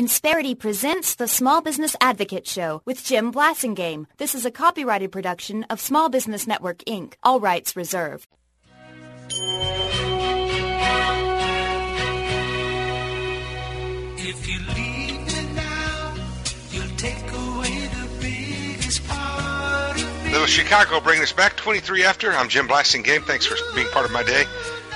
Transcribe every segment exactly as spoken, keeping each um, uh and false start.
Insperity presents the Small Business Advocate Show with Jim Blasingame. This is a copyrighted production of Small Business Network, Incorporated. All rights reserved. If you leave me now, you'll take away the biggest part of me. Little Chicago bringing us back, twenty-three after. I'm Jim Blasingame. Thanks for being part of my day.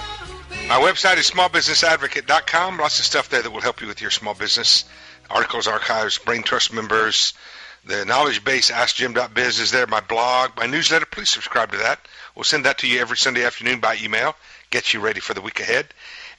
My website is small business advocate dot com. Lots of stuff there that will help you with your small business. Articles, archives, Brain Trust members. The knowledge base, ask jim dot biz is there. My blog, my newsletter, please subscribe to that. We'll send that to you every Sunday afternoon by email. Get you ready for the week ahead.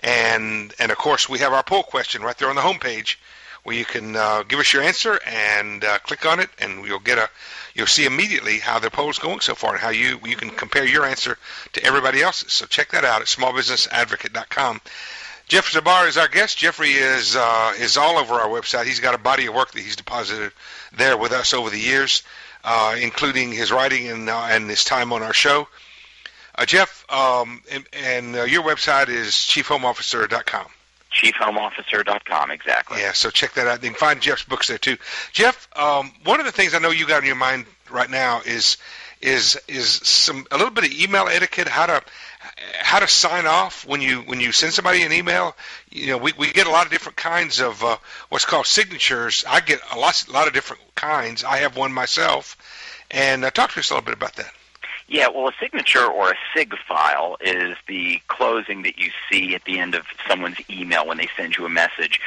And, and of course, we have our poll question right there on the homepage where you can uh, give us your answer and uh, click on it, and you'll get a you'll see immediately how the poll's going so far and how you you can compare your answer to everybody else's. So check that out at small business advocate dot com. Jeff Zabar is our guest. Jeffrey is uh, is all over our website. He's got a body of work that he's deposited there with us over the years, uh, including his writing and uh, and his time on our show. Uh, Jeff, um, and, and uh, your website is chief home officer dot com. chief home officer dot com, exactly. Yeah, so check that out. You can find Jeff's books there too. Jeff, um, one of the things I know you got on your mind right now is is is some a little bit of email etiquette, how to how to sign off when you when you send somebody an email. You know, we, we get a lot of different kinds of uh, what's called signatures. I get a lot a lot of different kinds. I have one myself, and uh, talk to us a little bit about that. Yeah, well, a signature or a SIG file is the closing that you see at the end of someone's email when they send you a message.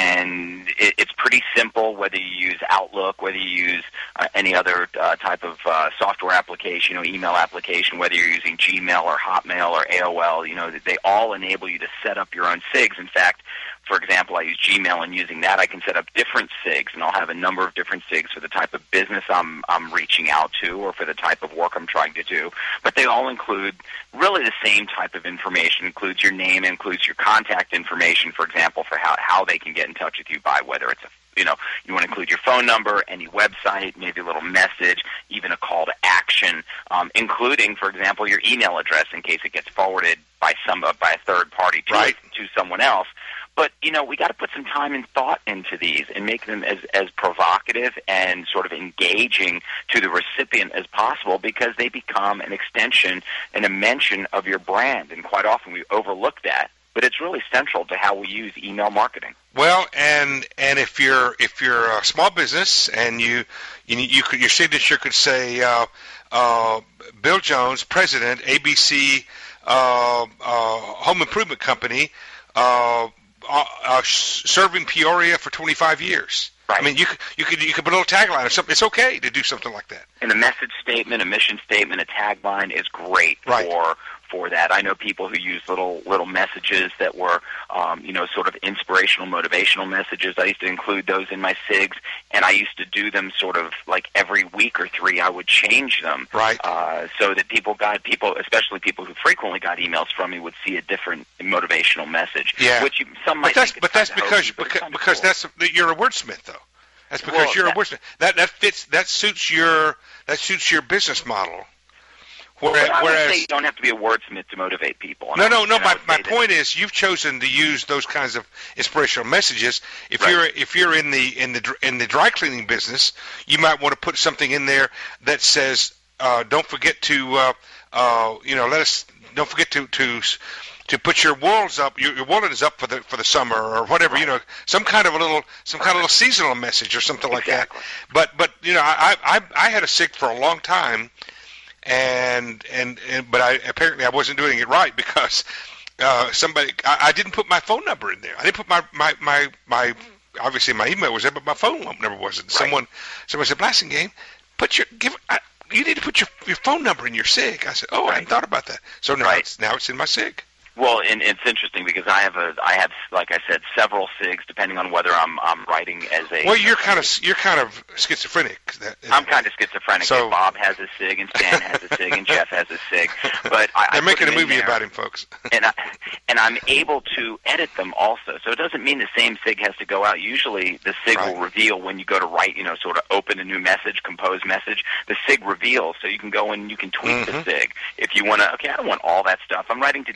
And it, it's pretty simple, whether you use Outlook, whether you use uh, any other uh, type of uh, software application or email application, whether you're using Gmail or Hotmail or A O L, you know, they all enable you to set up your own SIGs. In fact, for example, I use Gmail, and using that I can set up different SIGs, and I'll have a number of different SIGs for the type of business I'm, I'm reaching out to or for the type of work I'm trying to do. But they all include really the same type of information. It includes your name, includes your contact information, for example, for how, how they can get in touch with you by whether it's a You know, you want to include your phone number, any website, maybe a little message, even a call to action, um, including, for example, your email address in case it gets forwarded by some by a third party to, right. to someone else. But, you know, we got to put some time and thought into these and make them as, as provocative and sort of engaging to the recipient as possible, because they become an extension and a mention of your brand. And quite often we overlook that. But it's really central to how we use email marketing. Well, and and if you're if you're a small business and you you, you could your signature could say uh, uh, Bill Jones, President, A B C uh, uh, Home Improvement Company, uh, uh, uh, serving Peoria for twenty-five years. Right. I mean, you could you could you could put a little tagline or something. It's okay to do something like that. And a message statement, a mission statement, a tagline is great right. for. for that. I know people who use little little messages that were, um, you know, sort of inspirational, motivational messages. I used to include those in my SIGs, and I used to do them sort of like every week or three. I would change them, right, uh, so that people got people, especially people who frequently got emails from me, would see a different motivational message. Yeah, which you, some might but that's think but that's because hokey, but because, because cool. that's you're a wordsmith though. That's because well, you're that, a wordsmith. That that fits that suits your that suits your business model. Whereas, I would whereas, say you don't have to be a wordsmith to motivate people. No, no, no. And My, my that, point is, you've chosen to use those kinds of inspirational messages. If right. you're if you're in the in the in the dry cleaning business, you might want to put something in there that says, uh, "Don't forget to, uh, uh, you know, let us. Don't forget to to to put your walls up. Your, your wallet is up for the for the summer or whatever. Right. You know, some kind of a little some kind of little seasonal message or something like exactly. that. But but you know, I I I had a SIG for a long time. And, and and but I apparently I wasn't doing it right because uh, somebody I, I didn't put my phone number in there. I didn't put my, my, my, my obviously my email was there, but my phone number wasn't. Right. Someone someone said, Blasingame, put your give I, you need to put your your phone number in your SIG. I said, oh, right. I hadn't thought about that. So now right. it's now it's in my SIG. Well, and it's interesting because I have a, I have, like I said, several SIGs depending on whether I'm, I'm writing as a. Well, you're kind of, you're kind of schizophrenic. That, I'm kind of schizophrenic. So, Bob has a SIG, and Stan has a SIG, and Jeff has a SIG. But I, they're I making put a movie there, about him, folks. and I, and I'm able to edit them also. So it doesn't mean the same SIG has to go out. Usually, the SIG right. will reveal when you go to write, you know, sort of open a new message, compose message. The SIG reveals, so you can go and you can tweak mm-hmm. the SIG if you want to. Okay, I don't want all that stuff. I'm writing to Jim again.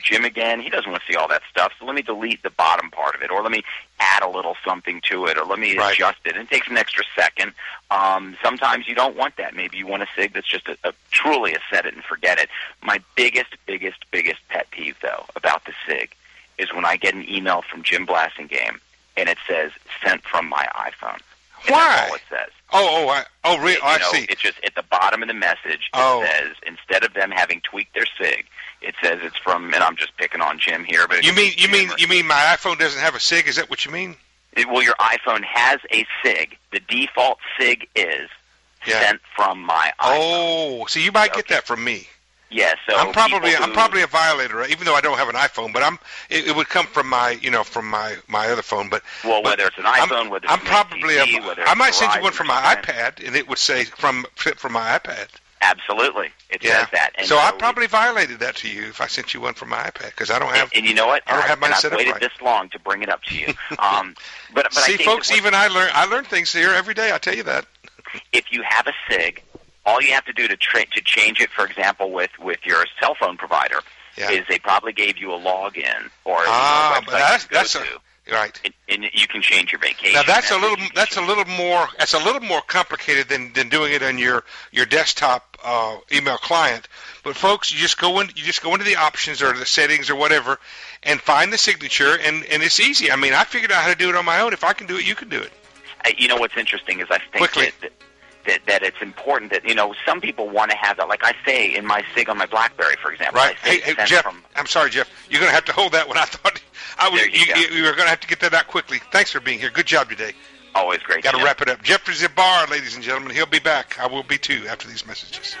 and he doesn't want to see all that stuff, so let me delete the bottom part of it, or let me add a little something to it, or let me Right. adjust it. And it takes an extra second. Um, sometimes you don't want that. Maybe you want a SIG that's just a, a truly a set it and forget it. My biggest, biggest, biggest pet peeve, though, about the SIG is when I get an email from Jim Blasingame, and it says, sent from my iPhone. And Why? That's all it says. Oh, oh, I, oh, really? It- Oh, you I know, see. It's just at the bottom of the message. It Oh. says, instead of them having tweaked their SIG, it says it's from, and I'm just picking on Jim here, but You it's mean you Jim mean or- you mean my iPhone doesn't have a SIG? Is that what you mean? It, well, your iPhone has a SIG. The default SIG is Yeah. sent from my iPhone. Oh, so you might get Okay. that from me. Yeah, so I'm probably people I'm who- probably a violator, even though I don't have an iPhone. But I'm it, it would come from my you know from my, my other phone. But well, but whether it's an I'm- iPhone, whether it's I'm an probably H T C, a, whether I it's might send you one Verizon from or my something. iPad, and it would say from from my iPad. Absolutely, it Yeah. says that. And so I it- probably violated that to you if I sent you one from my iPad because I don't have. And, and you know what? I don't And have mine and set I've up waited right. this long to bring it up to you. Um, but but See, I think folks, that what- even I learn I learn things here every day. I tell you that. if you have a SIG, all you have to do to tra- to change it, for example, with, with your cell phone provider, Yeah. is they probably gave you a login or Ah, you know, but a website that's you can go that's to, a, right. and, and you can change your vacation. Now that's a message, little you can that's a change- little more that's a little more complicated than, than doing it on your your desktop uh, email client. But folks, you just go in you just go into the options or the settings or whatever, and find the signature, and, and it's easy. I mean, I figured out how to do it on my own. If I can do it, you can do it. Uh, You know what's interesting is I think Quickly. that, that that it's important that you know some people want to have that. Like I say in my SIG on my BlackBerry, for example. Right? I say Hey, hey sent Jeff. From, I'm sorry, Jeff. You're going to have to hold that one. I thought I was There you you, go. you, you were going to have to get that out quickly. Thanks for being here. Good job today. always great. Got to Jim. wrap it up. Jeffrey Zabar, ladies and gentlemen. He'll be back. I will be too after these messages.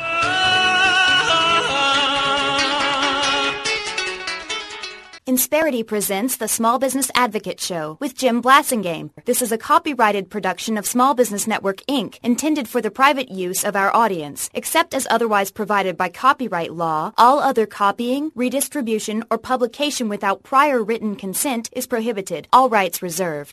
Insperity presents the Small Business Advocate Show with Jim Blasingame. This is a copyrighted production of Small Business Network, Incorporated, intended for the private use of our audience. Except as otherwise provided by copyright law, all other copying, redistribution, or publication without prior written consent is prohibited. All rights reserved.